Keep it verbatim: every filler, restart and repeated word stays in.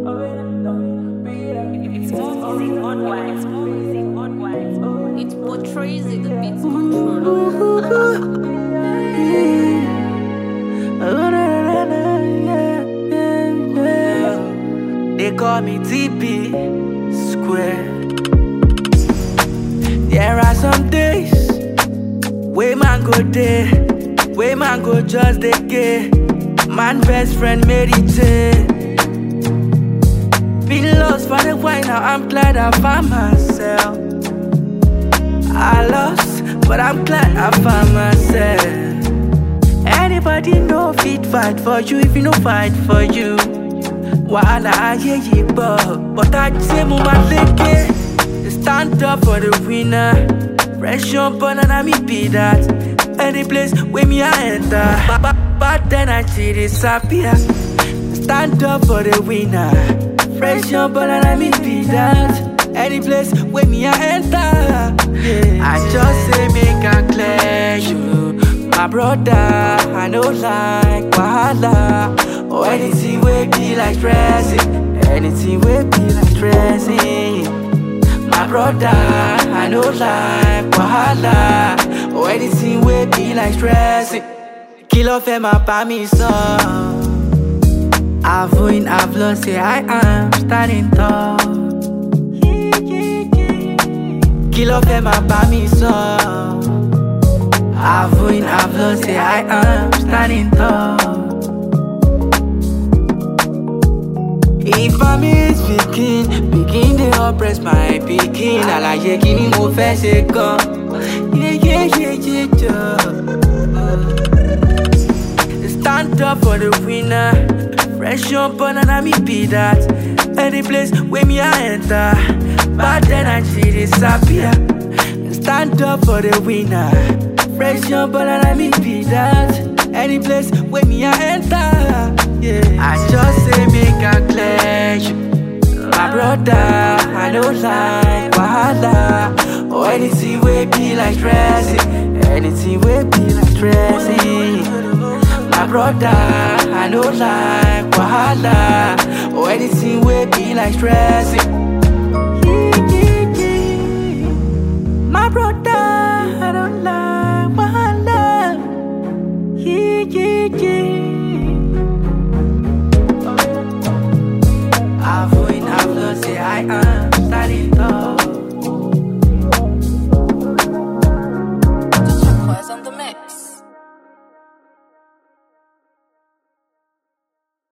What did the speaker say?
It's music on wax, music on wax. It portrays it a bit controller. They call me T P Square. There are some days way man go there, way man go just the gay. Man best friend meditate. Been lost for the while, now I'm glad I found myself. I lost, but I'm glad I found myself. Anybody know fit fight for you if you no fight for you. Wahala aye ye but but I say mo ma leke. Stand up for the winner. Fresh on banana me be that. Any place where me I enter. But, but, but then I see disappear. Stand up for the winner. Fresh on banana me be that. Any place where me I enter. Yeah. I just say make a clear you. My brother, I know like wahala. Or anything will be like stressing. Anything will be like stressing. My brother, I know like wahala. Or anything will be like stressing. Kill off him up by me son. I've win, I've lost, say I am standing tall. Kill off him up by me son. I've win, I've lost, say I am standing tall. If I'm is speaking, begin to oppress my picking. Alaye kini mo fẹ́ ṣe gan. Yeah, yeah, yeah, yeah, yeah. Stand up for the winner. Fresh on banana me be that. Any place where me I enter. But then I see disappear. Stand up for the winner. Fresh on banana me be that. Any place where me I enter. Yeah. I just say make a clear you. My brother, I know like wahala. Or anything will be like stressing. Anything will be like stressing. My brother, I know like wahala. Or anything will be like stressing.